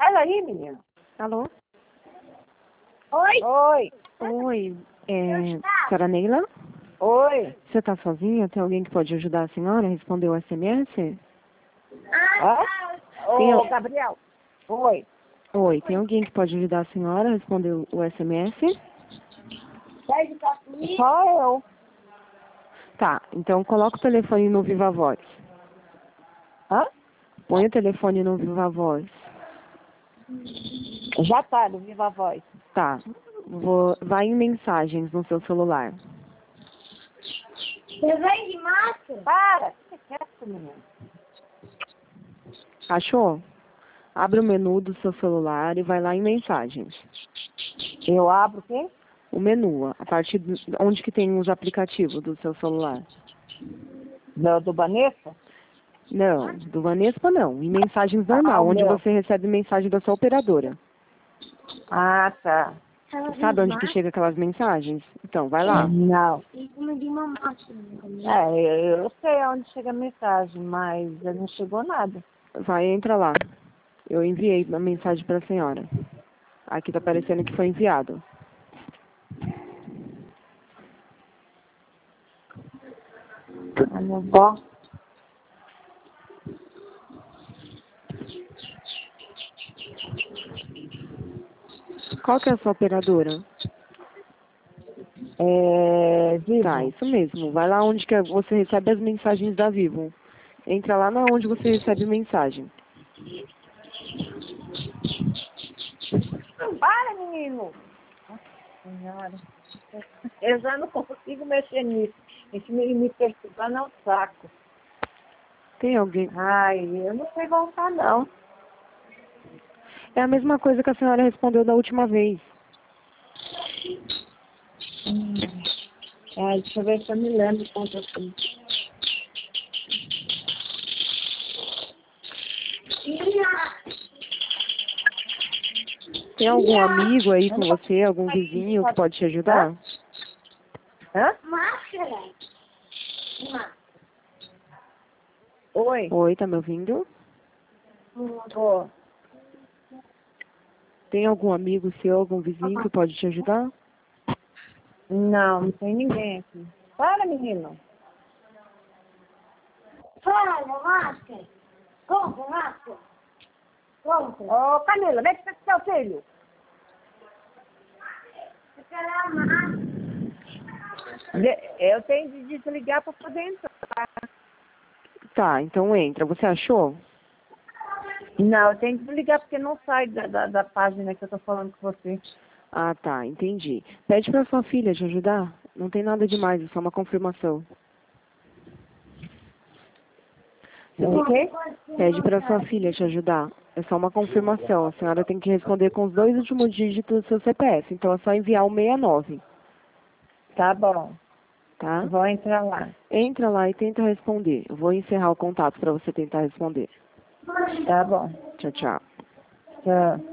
Sai daí, menina. Alô? Oi. Oi. Oi, senhora Neila? Oi. Você está sozinha? Tem alguém que pode ajudar a senhora a responder o SMS? Hã? Tem Ô, al- Gabriel. Oi. Oi, tem alguém que pode ajudar a senhora a responder o SMS? Só eu. Tá, então coloca o telefone no Viva Voz. Hã? Põe o telefone no Viva Voz. Já tá no Viva Voz. Tá, vai em mensagens no seu celular. Você vem de máscara? Para. O que você quer, menina? Achou? Abre o menu do seu celular e vai lá em mensagens. Eu abro o quê? O menu, a partir onde que tem os aplicativos do seu celular. Do Banespa? Não, do Vanespa não. Em mensagens normal, o onde meu. você recebe mensagem da sua operadora. Ah, tá. Sabe onde que chega aquelas mensagens? Então, vai lá. Não. Em cima de uma máscara. Eu sei onde chega a mensagem, mas não chegou nada. Vai, entra lá. Eu enviei a mensagem para a senhora. Aqui tá aparecendo que foi enviado. Não vou. Qual que é a sua operadora? Vivo. Tá, isso mesmo. Vai lá onde que você recebe as mensagens da Vivo. Entra lá na onde você recebe mensagem. Para, menino! Nossa senhora. Eu já não consigo mexer nisso. Esse me perturbar não é um saco. Tem alguém? Ai, eu não sei voltar, não. É a mesma coisa que a senhora respondeu da última vez. Ai, deixa eu ver se eu me lembro quanto assim. Tem algum amigo aí com você, algum vizinho que pode te ajudar? Hã? Máscara? Oi? Oi, tá me ouvindo? Tô. Tem algum amigo seu, algum vizinho que pode te ajudar? Não tem ninguém aqui. Para, menino. Fala, máscara. Compra máscara. Compra. Ô, Camila, vem com seu filho. Eu quero a máscara. Eu tenho de desligar para poder entrar. Tá, então entra. Você achou? Não, eu tenho que desligar porque não sai da página que eu tô falando com você. Ah, tá, entendi. Pede pra sua filha te ajudar. Não tem nada demais, é só uma confirmação. O quê? Pede pra sua filha te ajudar. É só uma confirmação. A senhora tem que responder com os 2 últimos dígitos do seu CPF. Então é só enviar o 69, Tá bom. tá? Vou entrar lá. Entra lá e tenta responder. Eu vou encerrar o contato pra você tentar responder. Tá bom. Tchau, tchau. Tchau.